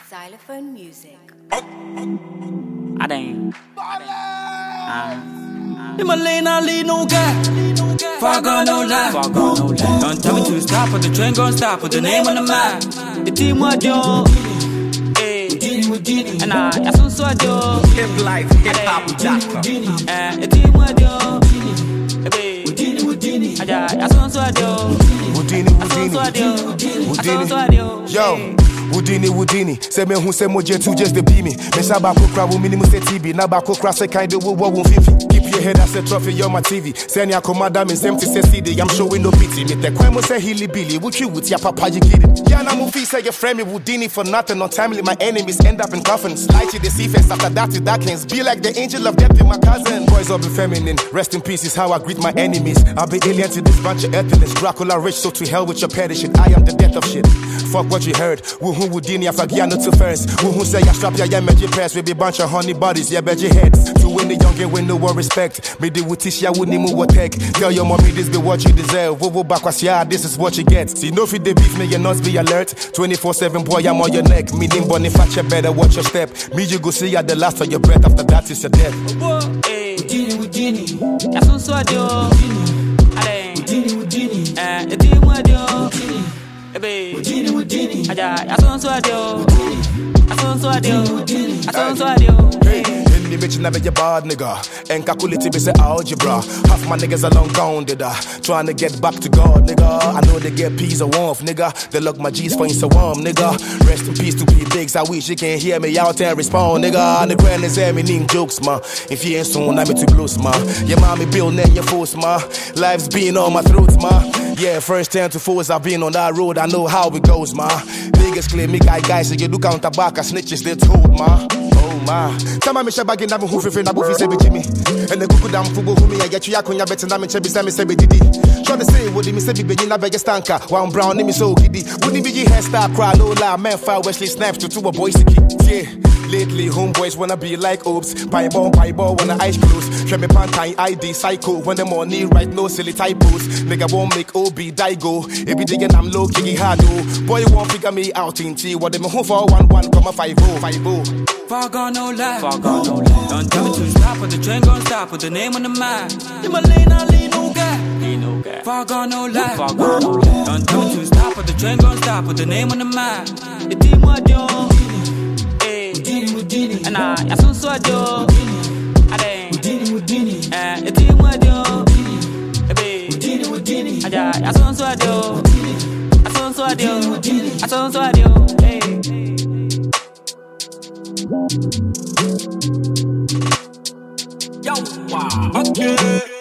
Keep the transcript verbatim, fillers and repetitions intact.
Xylophone music. I dang. In my lane, I lead no guy. Fuck on no lie. Fuck on no lie. Don't tell me to stop, but the train gon' stop. Put the name on the map. The team what yo. Hey, and I, I soon saw yo. Hip life, hip hop, Jacko. Eh, the team what yo. Hey, baby. I, I soon saw yo. Houdini, Houdini, Houdini, yo. Houdini, Houdini. Say me who say moje to just the be me. Me say ba kokra wo minimum say T V. Na ba kokra say kind of wo wo fifi. Keep your head as a trophy, you're my T V. Send your commander me empty say C D. I'm showing no pity. Me te kwemo say hilly billy. What you with your papa you get it. Yeah, na movie say your friend me Houdini for nothing. Untimely my enemies end up in coffins. Light you the see face after that it darkens. Be like the angel of death in my cousin. Boys all be feminine. Rest in peace is how I greet my enemies. I'll be alien to this bunch of earthlings. Dracula rich, so to hell with your petty shit. I am the death of shit. Fuck what you heard. Woo who Houdini after Giano to first. Woo who say ya strap ya ya magic pass. We be bunch of honey bodies, yeah bet your heads. To win the young and win no one respect. Me the wutish ya wouldn't even what tech. Tell your mommy this be what you deserve. Woo woo backwas yeah, this is what you get. See no fit the beef me you not be alert. twenty-four seven boy I'm on your neck. Me nim bonny fat you better watch your step. Me you go see ya the last of your breath. After that is your death. Hey, Houdini, Houdini. Ya son so adio. Houdini, Houdini. Eh, the team what yo. Houdini, Houdini. Aja, I saw so adio. I saw so adio. I saw so adio. Hey, in the bitch never your bad nigga. And calculate be say algebra. Half my niggas are long gone, did I? Trying to get back to God, nigga. I know they get peas or warmth, nigga. They look my G's for in so warm, nigga. Rest in peace to P Bigs. I wish you can hear me out and respond, nigga. And the grand is me ning jokes, ma. If you ain't soon, I'm too close, ma. Your mommy build and your force, ma. Life's been on my throat, ma. Yeah, first ten to fours, I've been on that road. I know how it goes, ma. Niggas claim me guy guys, so you do counter back, I snitches they told, ma. Oh, ma. Tama me shaba gin na who fi na bufi say be Jimmy. And the kuku dam fugo who me I get you yakunya bet na me chebi say me say be didi. Try to say what me say be be na beg stanka. One brown me so giddy. Wouldn't be your hairstyle cry low la man fire Wesley snaps to two a boy sticky. Yeah. Lately, homeboys wanna be like Oops. Pie ball, pie ball, wanna eyes close. Show me pantine I D, psycho. When the money right, no silly typos. Nigga won't make O B, die go. If you digging, I'm low, kicking hard, oh. Boy, won't figure me out in T. What them home for one, one, come a five, oh, five, oh. Fuck on no lie. Fuck on no lie. Don't tell me to stop, but the train gon' stop. Put the name on the map. In my lane, I lean no guy. Lean no guy. Fuck on no lie. Fuck on no lie. Don't tell me to stop, but the train gon' stop. Put the name on the map. The team what yo. And I, I soon saw yo. I dang. Eh, the team what yo. Baby. Aja, I soon saw yo. I soon saw yo. I soon saw yo. Hey. Yo, wow. Okay.